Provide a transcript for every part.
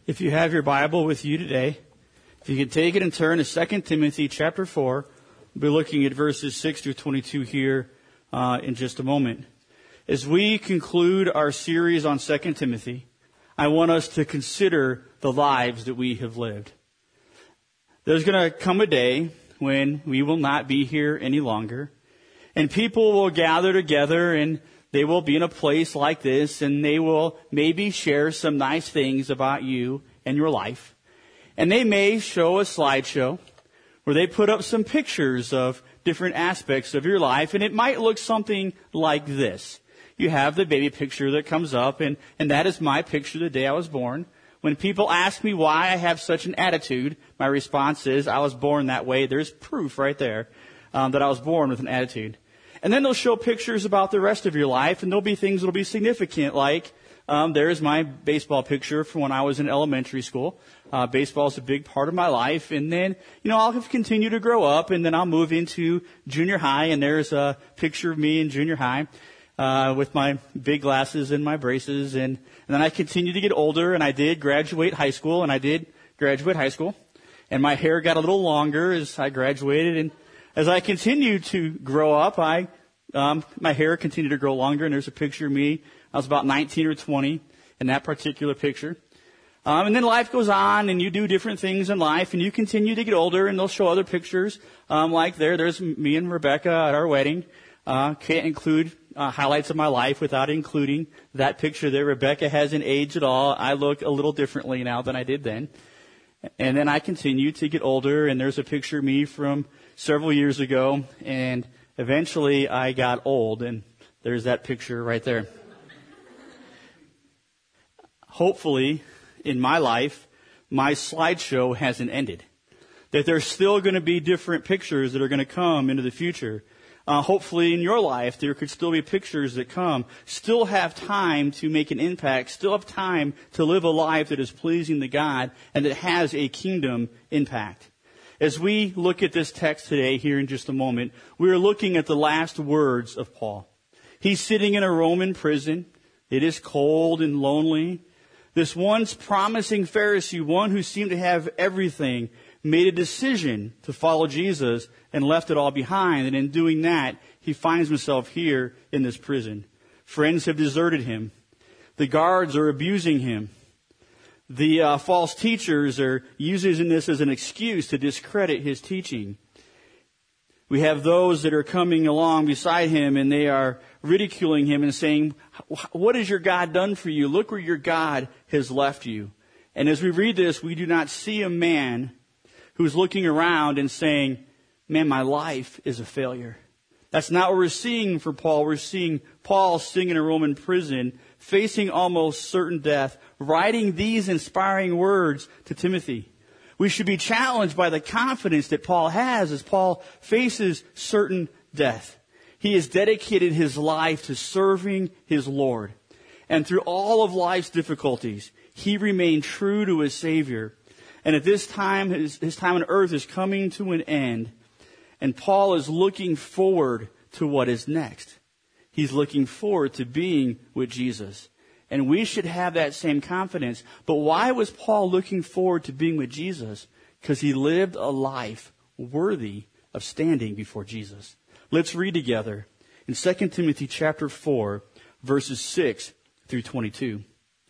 If you have your Bible with you today, if you can take it and turn to 2 Timothy chapter 4, we'll be looking at verses 6 through 22 here in just a moment. As we conclude our series on 2 Timothy, I want us to consider the lives that we have lived. There's going to come a day when we will not be here any longer, and people will gather together and they will be in a place like this, and they will maybe share some nice things about you and your life. And they may show a slideshow where they put up some pictures of different aspects of your life, and it might look something like this. You have the baby picture that comes up, and that is my picture the day I was born. When people ask me why I have such an attitude, my response is, I was born that way. There's proof right there that I was born with an attitude. And then they'll show pictures about the rest of your life, and there'll be things that'll be significant, like there's my baseball picture from when I was in elementary school. Baseball is a big part of my life, and then, I'll have continued to grow up, and then I'll move into junior high, and there's a picture of me in junior high with my big glasses and my braces, and then I continued to get older, and I did graduate high school, and my hair got a little longer as I graduated, and as I continued to grow up, my hair continued to grow longer, and there's a picture of me. I was about 19 or 20 in that particular picture. And then life goes on, and you do different things in life, and you continue to get older, and they'll show other pictures, like there's me and Rebecca at our wedding. Can't include highlights of my life without including that picture there. Rebecca hasn't aged at all. I look a little differently now than I did then. And then I continue to get older, and there's a picture of me from several years ago, and eventually I got old, and there's that picture right there. Hopefully, in my life, my slideshow hasn't ended. That there's still going to be different pictures that are going to come into the future. Hopefully in your life, there could still be pictures that come, still have time to make an impact, still have time to live a life that is pleasing to God and that has a kingdom impact. As we look at this text today, here in just a moment, we are looking at the last words of Paul. He's sitting in a Roman prison. It is cold and lonely. This once promising Pharisee, one who seemed to have everything, made a decision to follow Jesus and left it all behind. And in doing that, he finds himself here in this prison. Friends have deserted him. The guards are abusing him. The false teachers are using this as an excuse to discredit his teaching. We have those that are coming along beside him, and they are ridiculing him and saying, what has your God done for you? Look where your God has left you. And as we read this, we do not see a man who's looking around and saying, man, my life is a failure. That's not what we're seeing for Paul. We're seeing Paul sitting in a Roman prison, facing almost certain death, writing these inspiring words to Timothy. We should be challenged by the confidence that Paul has as Paul faces certain death. He has dedicated his life to serving his Lord. And through all of life's difficulties, he remained true to his Savior. And at this time, his time on earth is coming to an end. And Paul is looking forward to what is next. He's looking forward to being with Jesus. And we should have that same confidence. But why was Paul looking forward to being with Jesus? Because he lived a life worthy of standing before Jesus. Let's read together in 2 Timothy chapter 4, verses 6 through 22.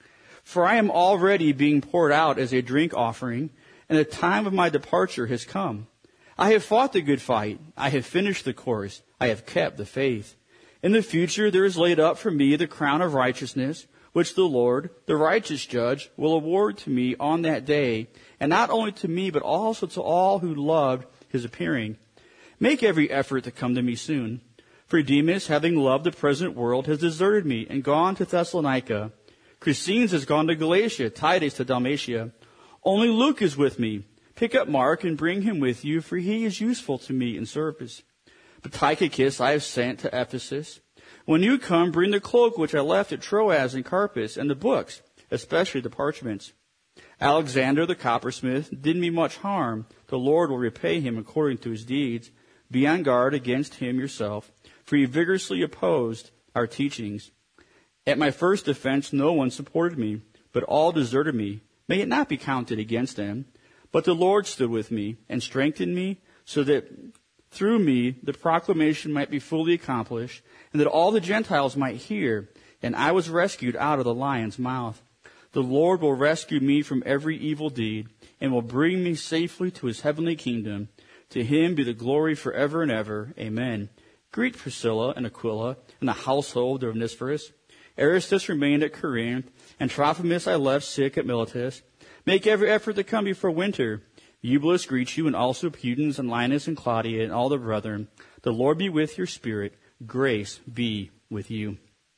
For I am already being poured out as a drink offering, and the time of my departure has come. I have fought the good fight. I have finished the course. I have kept the faith. In the future there is laid up for me the crown of righteousness, which the Lord, the righteous judge, will award to me on that day, and not only to me, but also to all who loved his appearing. Make every effort to come to me soon. For Demas, having loved the present world, has deserted me and gone to Thessalonica. Crescens has gone to Galatia, Titus to Dalmatia. Only Luke is with me. Pick up Mark and bring him with you, for he is useful to me in service. But Tychicus I have sent to Ephesus. When you come, bring the cloak which I left at Troas and Carpus, and the books, especially the parchments. Alexander the coppersmith did me much harm. The Lord will repay him according to his deeds. Be on guard against him yourself, for he vigorously opposed our teachings. At my first defense no one supported me, but all deserted me. may it not be counted against them. But the Lord stood with me and strengthened me, so that through me the proclamation might be fully accomplished, and that all the Gentiles might hear. And I was rescued out of the lion's mouth. The Lord will rescue me from every evil deed, and will bring me safely to his heavenly kingdom. To him be the glory forever and ever. Amen. Greet Priscilla and Aquila and the household of Onesiphorus. Aristus remained at Corinth, and Trophimus I left sick at Miletus. Make every effort to come before winter. Eubulus greets you, and also Pudens and Linus and Claudia and all the brethren. The Lord be with your spirit. Grace be with you.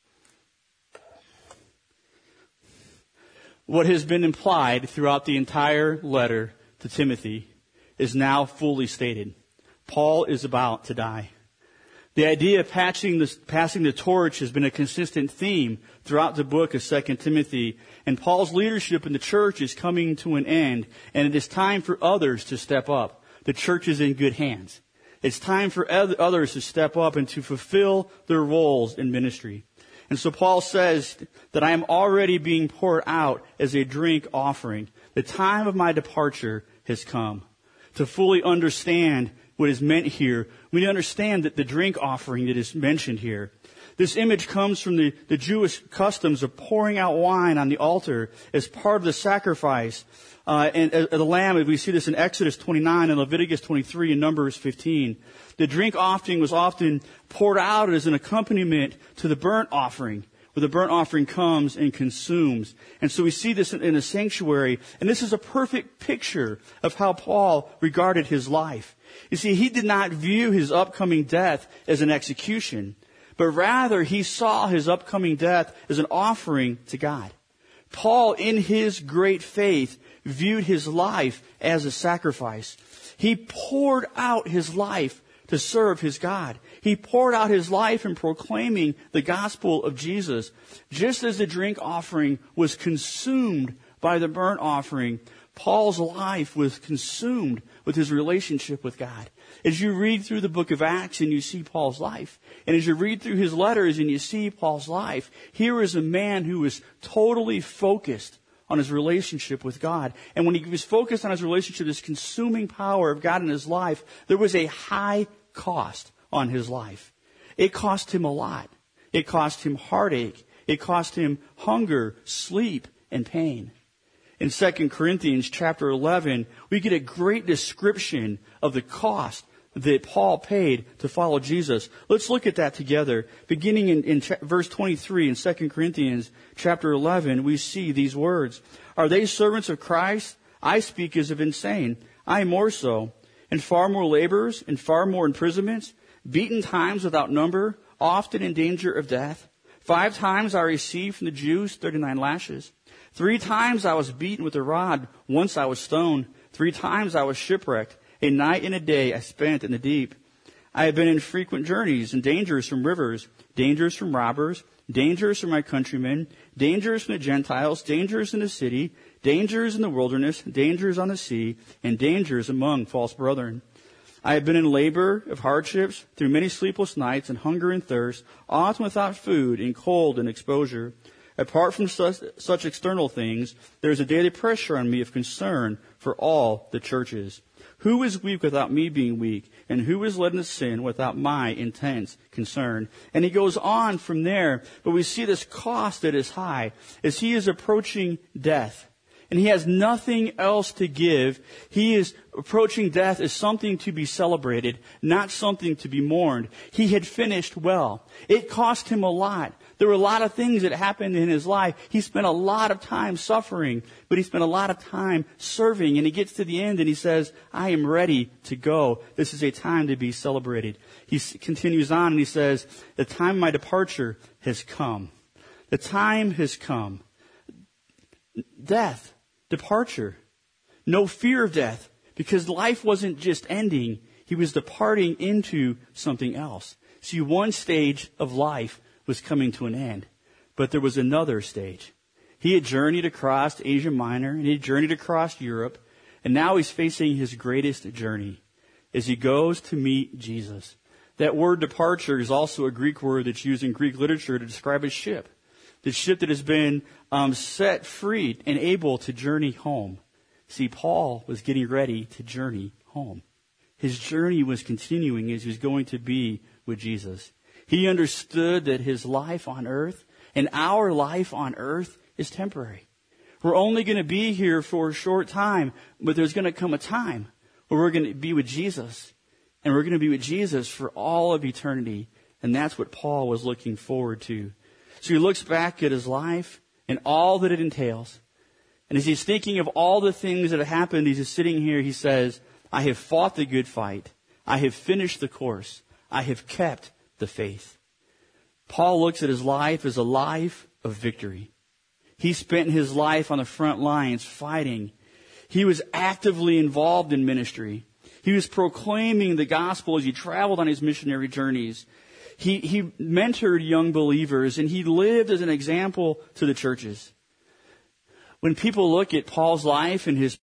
What has been implied throughout the entire letter to Timothy is now fully stated. Paul is about to die. The idea of passing the torch has been a consistent theme throughout the book of 2 Timothy, and Paul's leadership in the church is coming to an end, and it is time for others to step up. The church is in good hands. It's time for others to step up and to fulfill their roles in ministry. And so Paul says that I am already being poured out as a drink offering. The time of my departure has come. To fully understand what is meant here, we need to understand that the drink offering that is mentioned here, this image comes from the Jewish customs of pouring out wine on the altar as part of the sacrifice. And the lamb, we see this in Exodus 29 and Leviticus 23 and Numbers 15. The drink offering was often poured out as an accompaniment to the burnt offering, where the burnt offering comes and consumes. And so we see this in a sanctuary, and this is a perfect picture of how Paul regarded his life. You see, he did not view his upcoming death as an execution, but rather he saw his upcoming death as an offering to God. Paul, in his great faith, viewed his life as a sacrifice. He poured out his life to serve his God. He poured out his life in proclaiming the gospel of Jesus. Just as the drink offering was consumed by the burnt offering, Paul's life was consumed with his relationship with God. As you read through the book of Acts and you see Paul's life, and as you read through his letters and you see Paul's life, here is a man who was totally focused on his relationship with God. And when he was focused on his relationship, this consuming power of God in his life, there was a high cost on his life. It cost him a lot. It cost him heartache. It cost him hunger, sleep, and pain. In 2 Corinthians chapter 11, we get a great description of the cost that Paul paid to follow Jesus. Let's look at that together. Beginning in verse 23 in 2 Corinthians chapter 11, we see these words. Are they servants of Christ? I speak as of insane. I more so. And far more labors and far more imprisonments, beaten times without number, often in danger of death. 5 times I received from the Jews 39 lashes. 3 times I was beaten with a rod. Once I was stoned. 3 times I was shipwrecked. A night and a day I spent in the deep. I have been in frequent journeys and dangers from rivers, dangers from robbers, dangers from my countrymen, dangers from the Gentiles, dangers in the city, dangers in the wilderness, dangers on the sea, and dangers among false brethren. I have been in labor of hardships through many sleepless nights and hunger and thirst, often without food, in cold and exposure. Apart from such external things, there is a daily pressure on me of concern for all the churches. Who is weak without me being weak? And who is led into sin without my intense concern? And he goes on from there, but we see this cost that is high as he is approaching death. And he has nothing else to give. He is approaching death as something to be celebrated, not something to be mourned. He had finished well. It cost him a lot. There were a lot of things that happened in his life. He spent a lot of time suffering, but he spent a lot of time serving. And he gets to the end and he says, I am ready to go. This is a time to be celebrated. He continues on and he says, the time of my departure has come. The time has come. Death, departure, no fear of death, because life wasn't just ending. He was departing into something else. See, one stage of life was coming to an end, but there was another stage. He had journeyed across Asia Minor, and he had journeyed across Europe, and now he's facing his greatest journey as he goes to meet Jesus. That word departure is also a Greek word that's used in Greek literature to describe a ship. The ship that has been set free and able to journey home. See, Paul was getting ready to journey home. His journey was continuing as he was going to be with Jesus. He understood that his life on earth and our life on earth is temporary. We're only going to be here for a short time, but there's going to come a time where we're going to be with Jesus. And we're going to be with Jesus for all of eternity. And that's what Paul was looking forward to. So he looks back at his life and all that it entails. And as he's thinking of all the things that have happened, he's just sitting here, he says, I have fought the good fight. I have finished the course. I have kept the faith. Paul looks at his life as a life of victory. He spent his life on the front lines fighting. He was actively involved in ministry. He was proclaiming the gospel as he traveled on his missionary journeys. He mentored young believers, and he lived as an example to the churches. When people look at Paul's life and his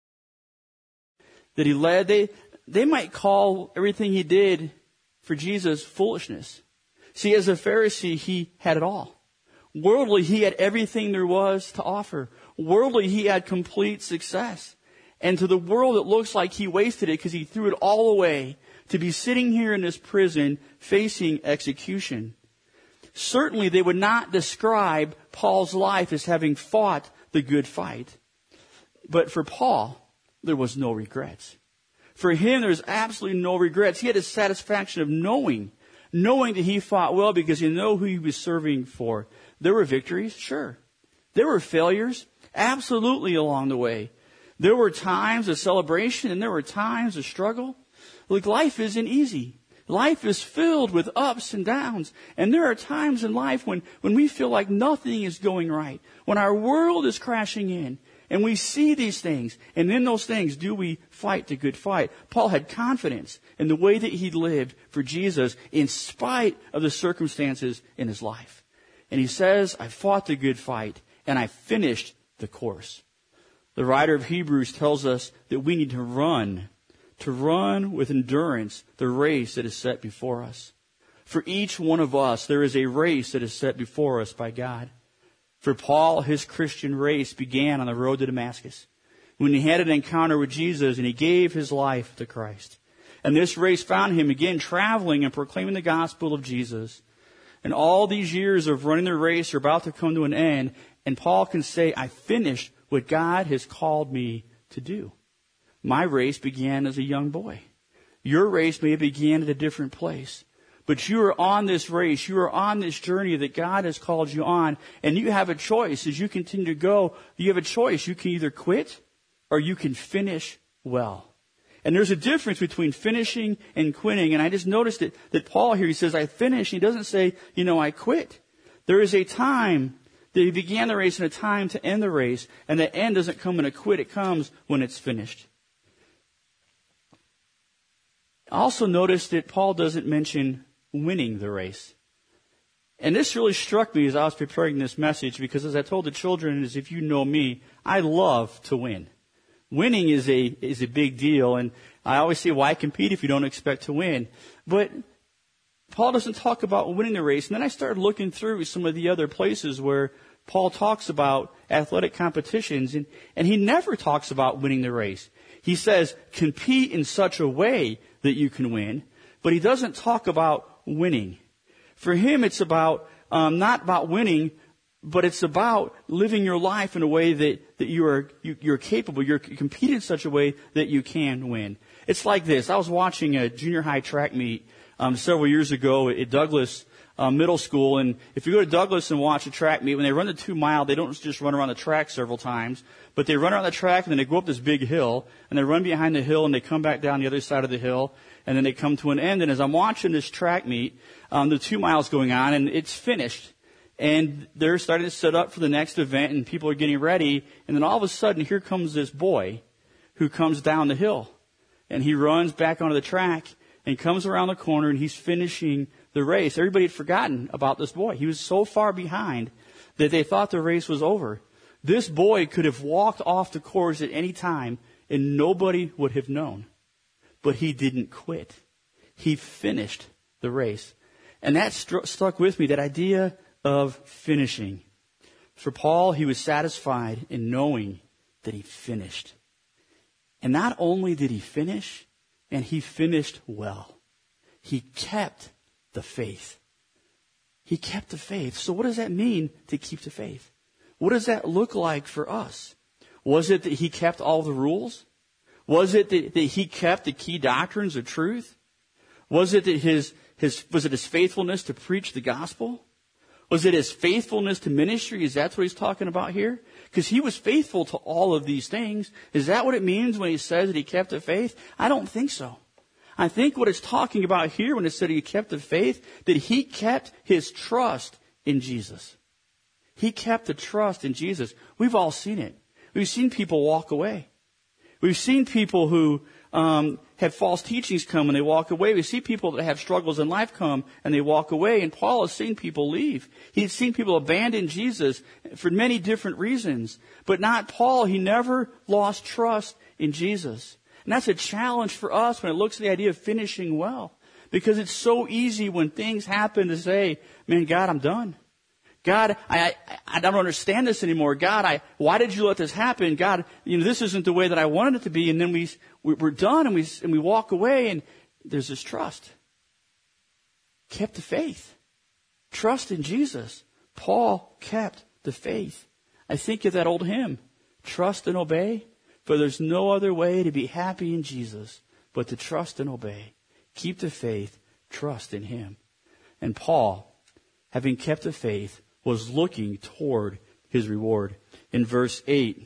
that he led, they might call everything he did for Jesus foolishness. See, as a Pharisee, he had it all. Worldly, he had everything there was to offer. Worldly, he had complete success. And to the world, it looks like he wasted it because he threw it all away to be sitting here in this prison facing execution. Certainly, they would not describe Paul's life as having fought the good fight. But for Paul, there was no regrets. For him, there was absolutely no regrets. He had the satisfaction of knowing that he fought well because he knew who he was serving for. There were victories, sure. There were failures, absolutely, along the way. There were times of celebration and there were times of struggle. Look, life isn't easy. Life is filled with ups and downs. And there are times in life when we feel like nothing is going right. When our world is crashing in. And we see these things. And in those things, do we fight the good fight? Paul had confidence in the way that he lived for Jesus in spite of the circumstances in his life. And he says, I fought the good fight and I finished the course. The writer of Hebrews tells us that we need to run with endurance the race that is set before us. For each one of us, there is a race that is set before us by God. For Paul, his Christian race began on the road to Damascus, when he had an encounter with Jesus and he gave his life to Christ. And this race found him again traveling and proclaiming the gospel of Jesus. And all these years of running the race are about to come to an end, and Paul can say, I finished what God has called me to do. My race began as a young boy. Your race may have began at a different place. But you are on this race. You are on this journey that God has called you on. And you have a choice. As you continue to go, you have a choice. You can either quit or you can finish well. And there's a difference between finishing and quitting. And I just noticed that Paul here, he says, I finished. He doesn't say, I quit. There is a time that he began the race and a time to end the race. And the end doesn't come in a quit. It comes when it's finished. I also noticed that Paul doesn't mention winning the race. And this really struck me as I was preparing this message, because as I told the children, as if you know me, I love to win. Winning is a big deal, and I always say, why compete if you don't expect to win? But Paul doesn't talk about winning the race. And then I started looking through some of the other places where Paul talks about athletic competitions, and he never talks about winning the race. He says, compete in such a way that you can win, but he doesn't talk about winning. For him, it's about not about winning, but it's about living your life in a way that you're capable. You're competing in such a way that you can win. It's like this. I was watching a junior high track meet several years ago at Douglas Middle School, and if you go to Douglas and watch a track meet, when they run the 2 mile, they don't just run around the track several times, but they run around the track and then they go up this big hill, and they run behind the hill and they come back down the other side of the hill, and then they come to an end. And as I'm watching this track meet, the 2 miles going on, and it's finished, and they're starting to set up for the next event, and people are getting ready, and then all of a sudden, here comes this boy who comes down the hill, and he runs back onto the track and comes around the corner, and he's finishing the race. Everybody had forgotten about this boy. He was so far behind that they thought the race was over. This boy could have walked off the course at any time, and nobody would have known. But he didn't quit. He finished the race. And that stuck with me, that idea of finishing. For Paul, he was satisfied in knowing that he finished. And not only did he finish, and he finished well. He kept the faith. He kept the faith. So what does that mean to keep the faith? What does that look like for us? Was it that he kept all the rules? Was it that he kept the key doctrines of truth? Was it that his faithfulness to preach the gospel? Was it his faithfulness to ministry? Is that what he's talking about here? Because he was faithful to all of these things. Is that what it means when he says that he kept the faith? I don't think so. I think what it's talking about here when it said he kept the faith, that he kept his trust in Jesus. He kept the trust in Jesus. We've all seen it. We've seen people walk away. We've seen people who have false teachings come and they walk away. We see people that have struggles in life come and they walk away. And Paul has seen people leave. He's seen people abandon Jesus for many different reasons. But not Paul. He never lost trust in Jesus. And that's a challenge for us when it looks at the idea of finishing well. Because it's so easy when things happen to say, man, God, I'm done. God, I don't understand this anymore. God, why did you let this happen? God, this isn't the way that I wanted it to be. And then we're done and we walk away and there's this trust. Kept the faith. Trust in Jesus. Paul kept the faith. I think of that old hymn, trust and obey, for there's no other way to be happy in Jesus but to trust and obey. Keep the faith, trust in him. And Paul, having kept the faith, was looking toward his reward. In verse 8,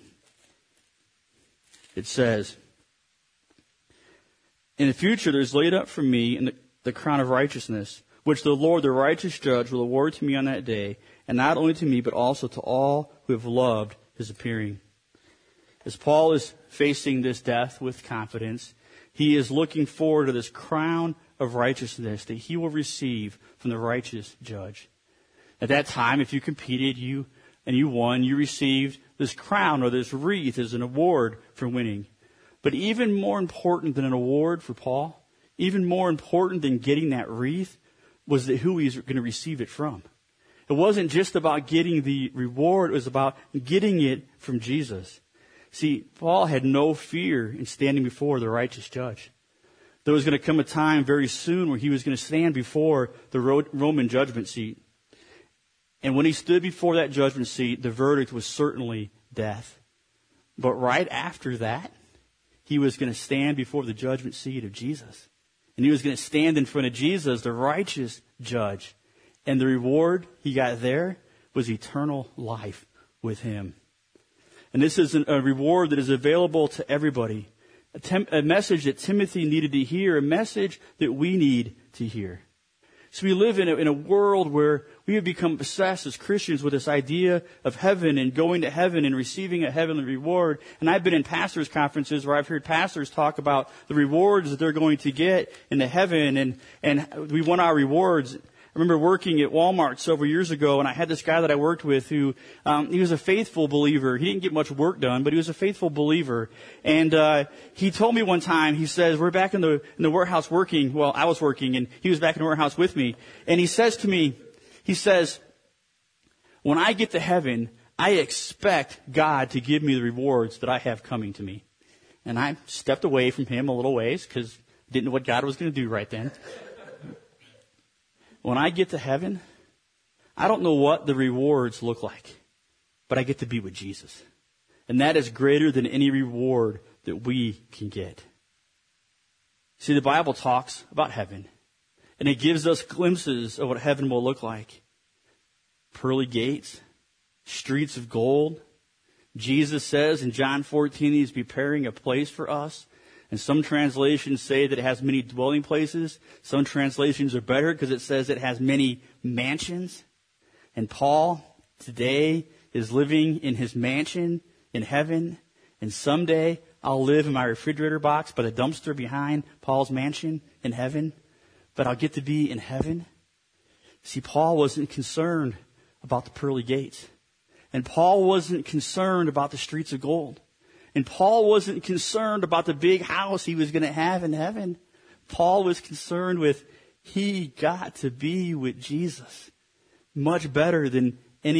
it says, in the future there is laid up for me in the crown of righteousness, which the Lord, the righteous judge, will award to me on that day, and not only to me, but also to all who have loved his appearing. As Paul is facing this death with confidence, he is looking forward to this crown of righteousness that he will receive from the righteous judge. At that time, if you competed, you won, you received this crown or this wreath as an award for winning. But even more important than an award for Paul, even more important than getting that wreath, was that who he's going to receive it from. It wasn't just about getting the reward, it was about getting it from Jesus. See, Paul had no fear in standing before the righteous judge. There was going to come a time very soon where he was going to stand before the Roman judgment seat. And when he stood before that judgment seat, the verdict was certainly death. But right after that, he was going to stand before the judgment seat of Jesus. And he was going to stand in front of Jesus, the righteous judge. And the reward he got there was eternal life with him. And this is a reward that is available to everybody. A message that Timothy needed to hear, a message that we need to hear. So we live in a world where we have become obsessed as Christians with this idea of heaven and going to heaven and receiving a heavenly reward. And I've been in pastors' conferences where I've heard pastors talk about the rewards that they're going to get into heaven, and we want our rewards. I remember working at Walmart several years ago, and I had this guy that I worked with who, he was a faithful believer. He didn't get much work done, but he was a faithful believer. And he told me one time, he says, we're back in the warehouse working. Well, I was working, and he was back in the warehouse with me. And he says to me, when I get to heaven, I expect God to give me the rewards that I have coming to me. And I stepped away from him a little ways because I didn't know what God was going to do right then. When I get to heaven, I don't know what the rewards look like, but I get to be with Jesus. And that is greater than any reward that we can get. See, the Bible talks about heaven, and it gives us glimpses of what heaven will look like. Pearly gates, streets of gold. Jesus says in John 14, he's preparing a place for us. And some translations say that it has many dwelling places. Some translations are better because it says it has many mansions. And Paul today is living in his mansion in heaven. And someday I'll live in my refrigerator box by the dumpster behind Paul's mansion in heaven. But I'll get to be in heaven. See, Paul wasn't concerned about the pearly gates. And Paul wasn't concerned about the streets of gold. And Paul wasn't concerned about the big house he was going to have in heaven. Paul was concerned with he got to be with Jesus. Much better than any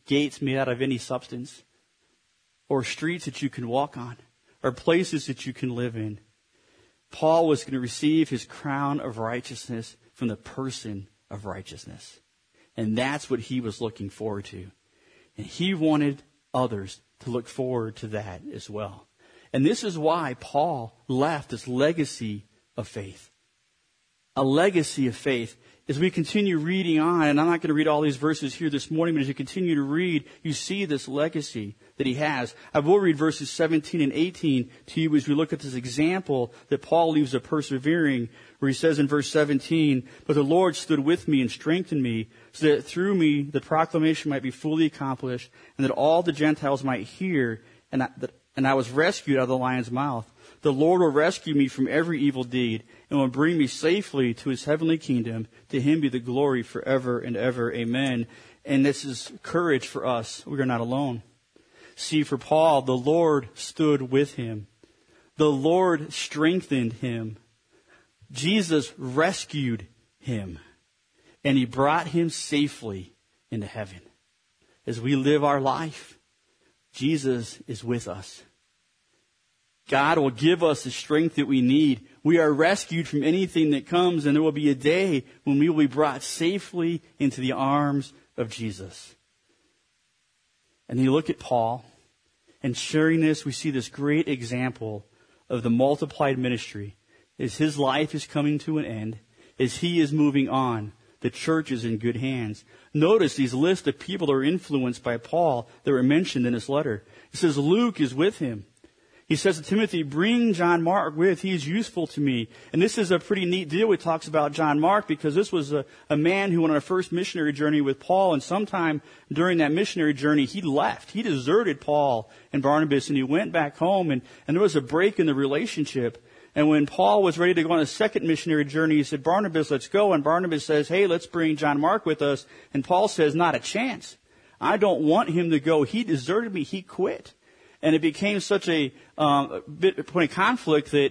gates made out of any substance, or streets that you can walk on, or places that you can live in. Paul was going to receive his crown of righteousness from the person of righteousness. And that's what he was looking forward to. And he wanted others to look forward to that as well. And this is why Paul left this legacy of faith. A legacy of faith. As we continue reading on, and I'm not going to read all these verses here this morning, but as you continue to read, you see this legacy that he has. I will read verses 17 and 18 to you as we look at this example that Paul leaves of persevering, where he says in verse 17, "But the Lord stood with me and strengthened me, so that through me the proclamation might be fully accomplished, and that all the Gentiles might hear, and I was rescued out of the lion's mouth. The Lord will rescue me from every evil deed, and will bring me safely to his heavenly kingdom. To him be the glory forever and ever. Amen." And this is courage for us. We are not alone. See, for Paul, the Lord stood with him. The Lord strengthened him. Jesus rescued him. And he brought him safely into heaven. As we live our life, Jesus is with us. God will give us the strength that we need. We are rescued from anything that comes, and there will be a day when we will be brought safely into the arms of Jesus. And you look at Paul, and sharing this, we see this great example of the multiplied ministry. As his life is coming to an end, as he is moving on, the church is in good hands. Notice these lists of people that are influenced by Paul that were mentioned in this letter. It says Luke is with him. He says to Timothy, "Bring John Mark with. He is useful to me." And this is a pretty neat deal. He talks about John Mark because this was a man who went on a first missionary journey with Paul. And sometime during that missionary journey, he left. He deserted Paul and Barnabas, and he went back home. And there was a break in the relationship. And when Paul was ready to go on a second missionary journey, he said, "Barnabas, let's go." And Barnabas says, "Hey, let's bring John Mark with us." And Paul says, "Not a chance. I don't want him to go. He deserted me. He quit." And it became such a point of conflict that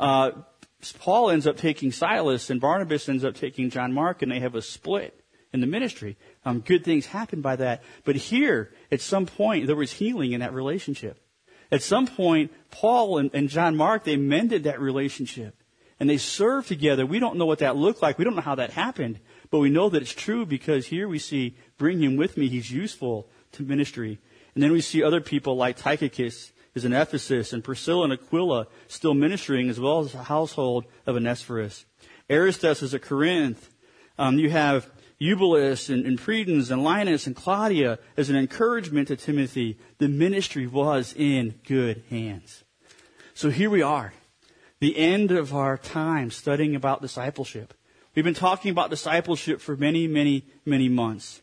Paul ends up taking Silas and Barnabas ends up taking John Mark, and they have a split in the ministry. Good things happen by that. But here, at some point, there was healing in that relationship. At some point, Paul and John Mark, they mended that relationship. And they served together. We don't know what that looked like. We don't know how that happened. But we know that it's true because here we see, "Bring him with me. He's useful to ministry." And then we see other people like Tychicus is in Ephesus, and Priscilla and Aquila still ministering, as well as the household of Onesiphorus. Aristus is at Corinth. You have Eubulus and Prudence and Linus and Claudia as an encouragement to Timothy. The ministry was in good hands. So here we are, the end of our time studying about discipleship. We've been talking about discipleship for many, many, many months.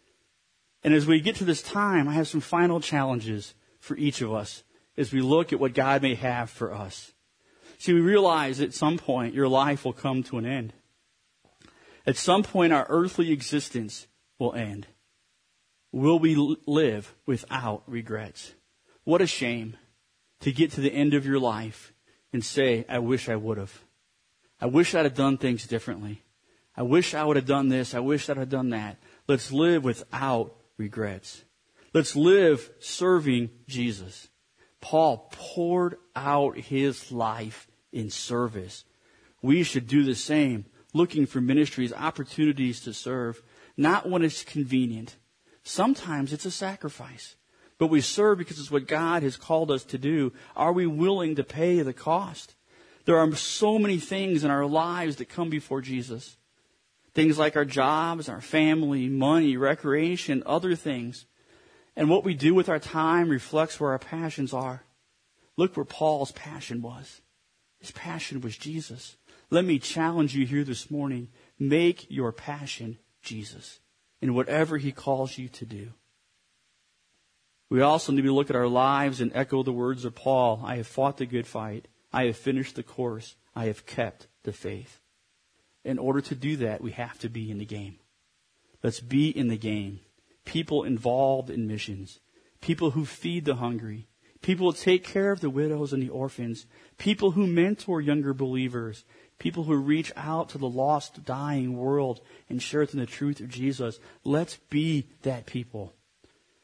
And as we get to this time, I have some final challenges for each of us as we look at what God may have for us. See, we realize at some point your life will come to an end. At some point our earthly existence will end. Will we live without regrets? What a shame to get to the end of your life and say, "I wish I would have. I wish I'd have done things differently. I wish I would have done this. I wish I'd have done that." Let's live without regrets. Let's live serving Jesus. Paul poured out his life in service. We should do the same, looking for ministries, opportunities to serve, not when it's convenient. Sometimes it's a sacrifice, but we serve because it's what God has called us to do. Are we willing to pay the cost? There are so many things in our lives that come before Jesus. Things like our jobs, our family, money, recreation, other things. And what we do with our time reflects where our passions are. Look where Paul's passion was. His passion was Jesus. Let me challenge you here this morning. Make your passion Jesus in whatever he calls you to do. We also need to look at our lives and echo the words of Paul. "I have fought the good fight. I have finished the course. I have kept the faith." In order to do that, we have to be in the game. Let's be in the game. People involved in missions. People who feed the hungry. People who take care of the widows and the orphans. People who mentor younger believers. People who reach out to the lost, dying world and share with them the truth of Jesus. Let's be that people.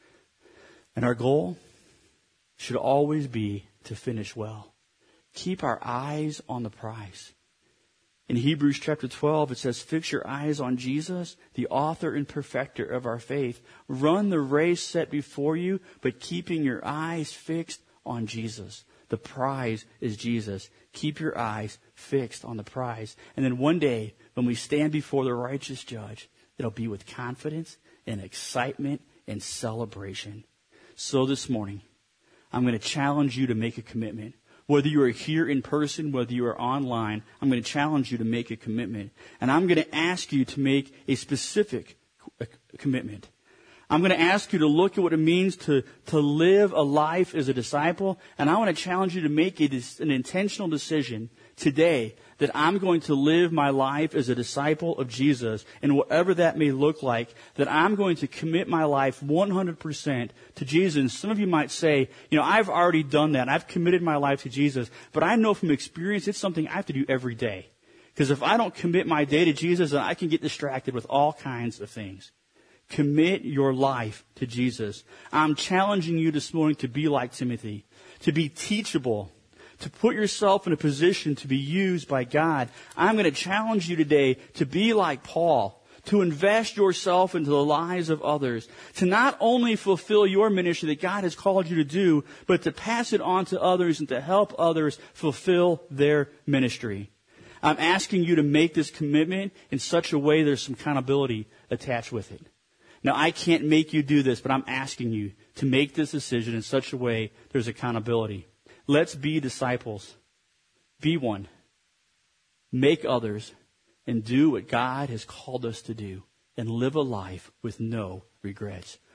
And our goal should always be to finish well. Keep our eyes on the prize. In Hebrews chapter 12, it says, fix your eyes on Jesus, the author and perfecter of our faith. Run the race set before you, but keeping your eyes fixed on Jesus. The prize is Jesus. Keep your eyes fixed on the prize. And then one day, when we stand before the righteous judge, it'll be with confidence and excitement and celebration. So this morning, I'm going to challenge you to make a commitment. Whether you are here in person, whether you are online, I'm going to challenge you to make a commitment. And I'm going to ask you to make a specific commitment. I'm going to ask you to look at what it means to live a life as a disciple. And I want to challenge you to make an intentional decision today that I'm going to live my life as a disciple of Jesus, and whatever that may look like, that I'm going to commit my life 100% to Jesus. And some of you might say, I've already done that. I've committed my life to Jesus. But I know from experience it's something I have to do every day. Because if I don't commit my day to Jesus, then I can get distracted with all kinds of things. Commit your life to Jesus. I'm challenging you this morning to be like Timothy, to be teachable, to put yourself in a position to be used by God. I'm going to challenge you today to be like Paul, to invest yourself into the lives of others, to not only fulfill your ministry that God has called you to do, but to pass it on to others and to help others fulfill their ministry. I'm asking you to make this commitment in such a way there's some accountability attached with it. Now, I can't make you do this, but I'm asking you to make this decision in such a way there's accountability. Let's be disciples. Be one. Make others. And do what God has called us to do. And live a life with no regrets.